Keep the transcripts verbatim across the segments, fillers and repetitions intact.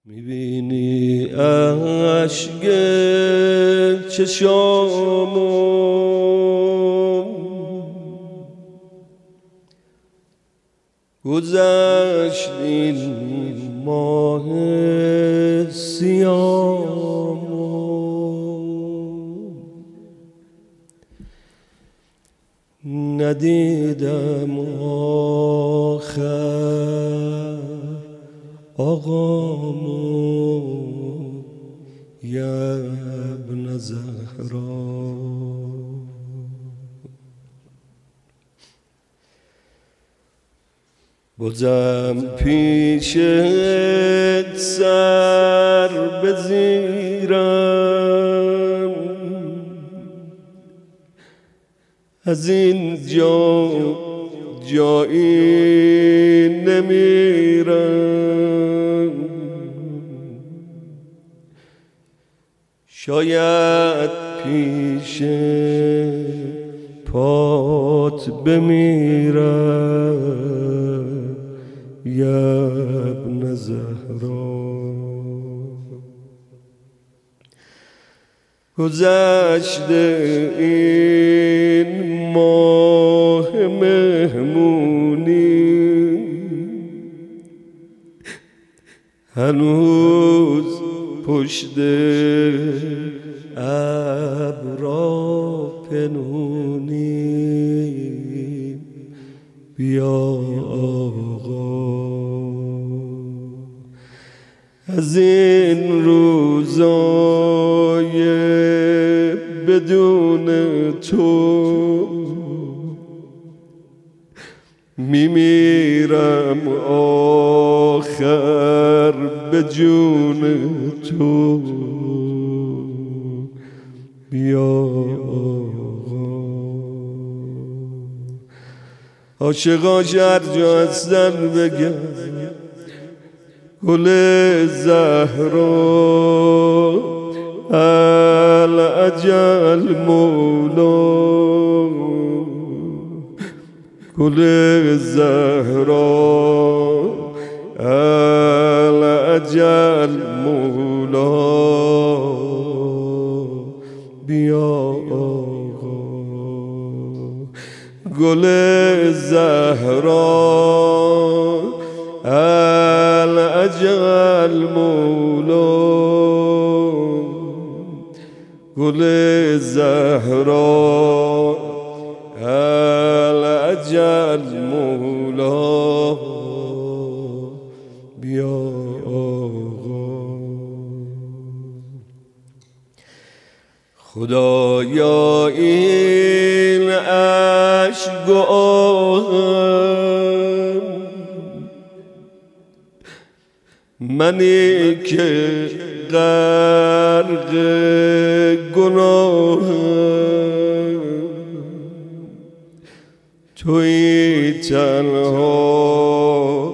میبینی اشک چشامو گذشت این ماه سیامو ندیدم آخر آقامو یا ابن زهرا بازم پیشت سر بزیرم از این جا جایی نمیرم شاید پیش پات بمیرم یا ابن زهرا گذشته این ماه مهمونی هنوز پشت ابرا پنهونی بیا آقا از این روزای بدون تو میمیرم آخر به جون تو بیا آقا عاشقاش هر جا هستن بگم گل زهرا العجل مولا گل زهرا العجل مولا بیا آقا گل زهرا العجل مولا گل زهرا العجل مولا بیا آقا خدایا این اشک و آهم منی که غرق گناهم تویی تنها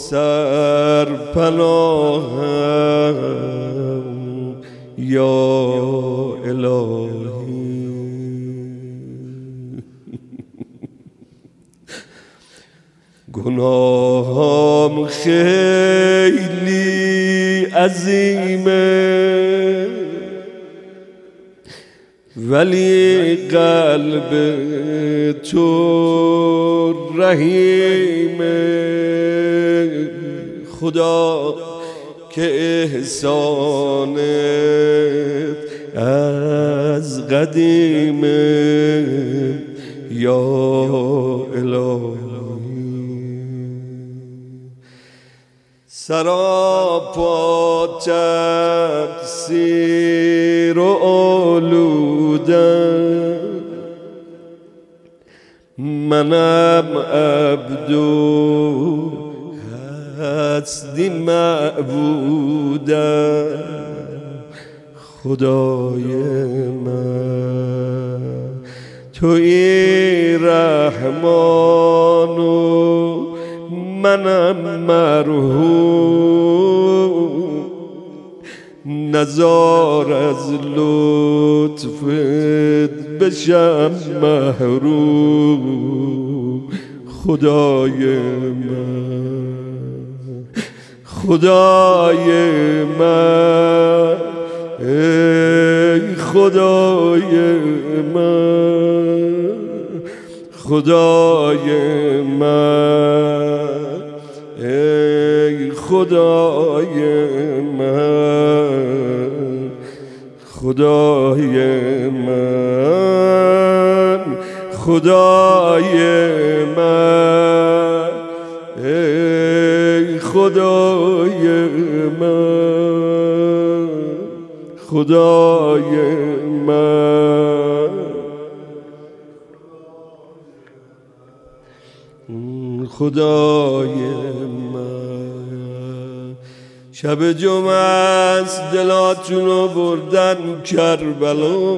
سرپناهم یا الهی گناهام خیلی عظیمه ولی قلب تو رحیمه خدا که احسانت از قدیمه یا الهی سراپا تقصیر و آلودم منم عبدو هستی معبودم خدای من تویی رحمان و منم مرحوم نزار از لطفت بشم محروم خدای من خدای من ای خدای من خدای من ای خدای من خدای من خدای من ای خدای من خدای من خدای من شب جمعه است دلاتونو بردن کربلا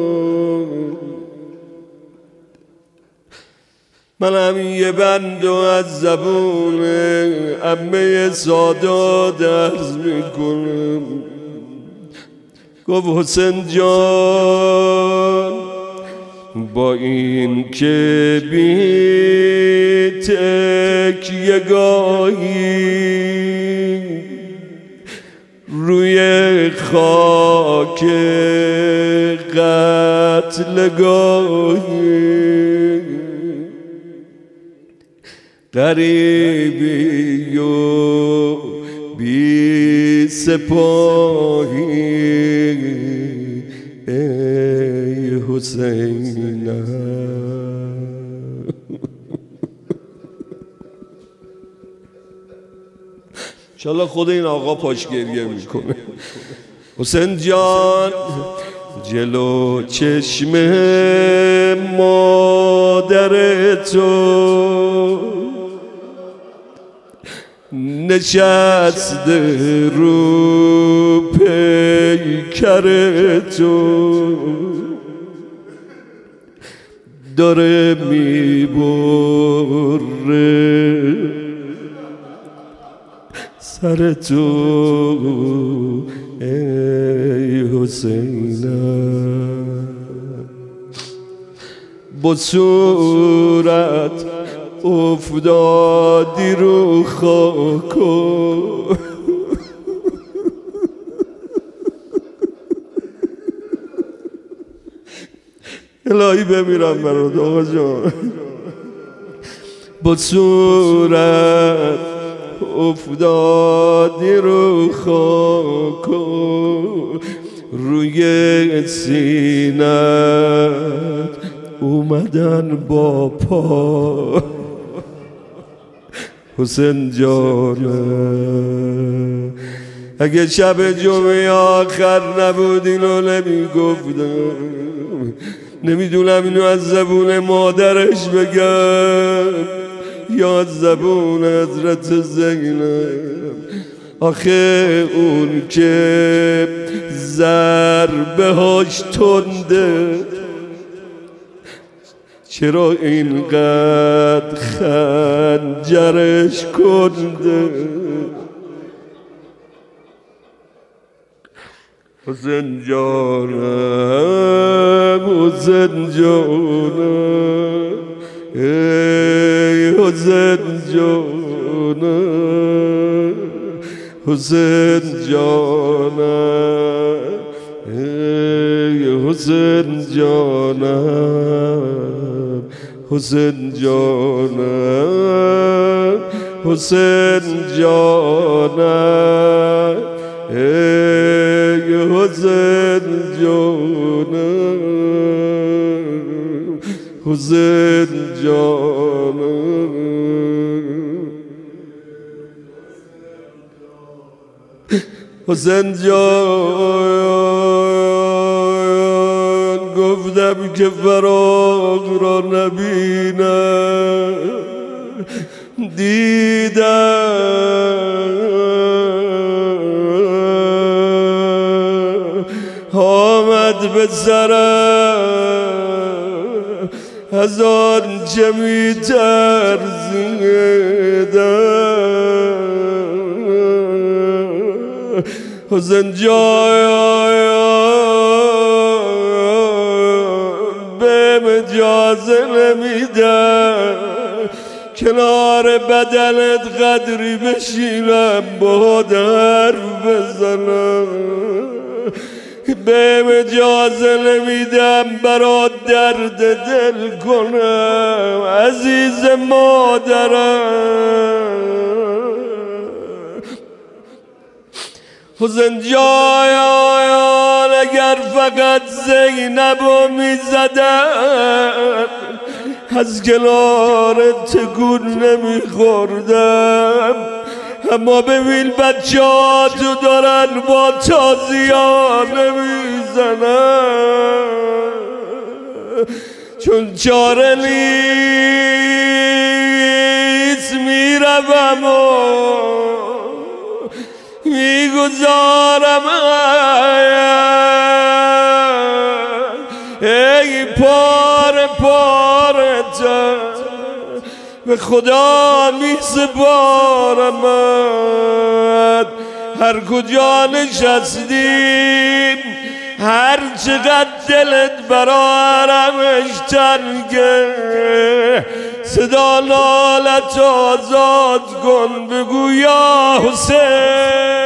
من هم یه بندو از زبون عمه سادات عرض میکنم گفت حسین جان با این که بی تکیه گاهی روی خاک قتل گاهی غریبی و بی سپاهی ای حسین انشالله خود این آقا پاش گریه میکنه حسین جان جلو چشم مادر تو نشسته رو پیکر تو داره میبره سر تو ای حسین با صورت افتادی رو خاکو الهی بمیرم برات آقا جان با صورت افتادی رو خاکو روی سینت اومدن با پا حسین جانم اگه شب جمعه آخر نبود اینو نمیگفتم نمیدونم اینو از زبون مادرش بگم یا از زبون حضرت زینب آخه اون که ضربه هاش تنده چرا اینقدر خنجرش کنده حسین جانم حسین جانم ای حسین جانم حسین جانم ای حسین جانم حسین جانم حسین جانم ای حسین جانم حسین جانم حسین جان گفتم که فراق را نبینم دیدم آمد به سرم از آن چه می ترسیدم حسین جان بهم اجازه نمیدم کنار بدنت قدری بشینم با حرف بزنم، بهم اجازه نمیدم برات درد دل کنم عزیز مادرم. حسین جایان اگر فقط زینبو میزدن از کنار تکون نمیخوردم، اما ببین بچه ها تو دارن با تازیان نمیزنن، چون چاره نیست میروم و میگذارم ای پاره پاره تا به خدا میسپارمت. هر کجا نشستیم هر چقدر دلت برارمش تنگه، صدا نالت آزاد کن بگو یا حسین.